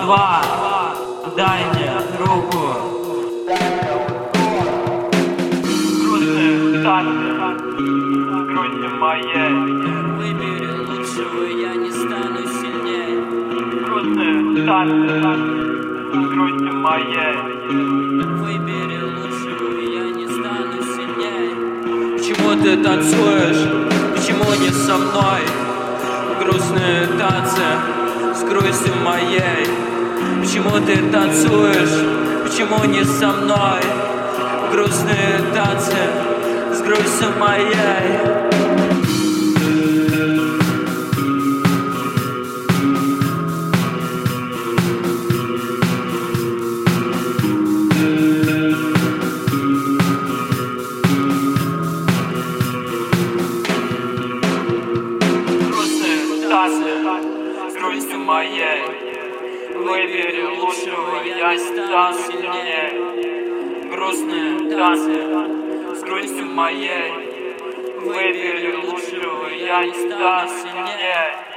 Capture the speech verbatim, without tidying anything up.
два, дай мне руку. Грустные танцы с грустью моей. Выбери лучшего, я не стану сильнее. Грустные танцы с грустью моей. Выбери лучшего, я не стану сильнее. Почему ты танцуешь? Почему не со мной? Грустные танцы с грустью моей. Почему ты танцуешь? Почему не со мной? Грустные танцы с грустью моей. С грустью моей. Выбери лучшего, я не стану сильнее. Грустные танцы с грустью моей. Выбери лучшего, я не стану сильнее.